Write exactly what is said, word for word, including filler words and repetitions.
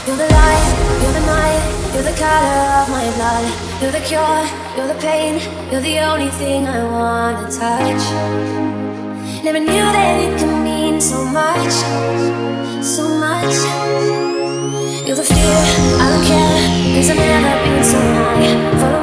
You're the light, you're the night, you're the color of my blood. You're the cure, you're the pain, you're the only thing I wanna touch. Never knew that it could mean so much, so much. You're the fear, I don't care, cause I've never been so high. For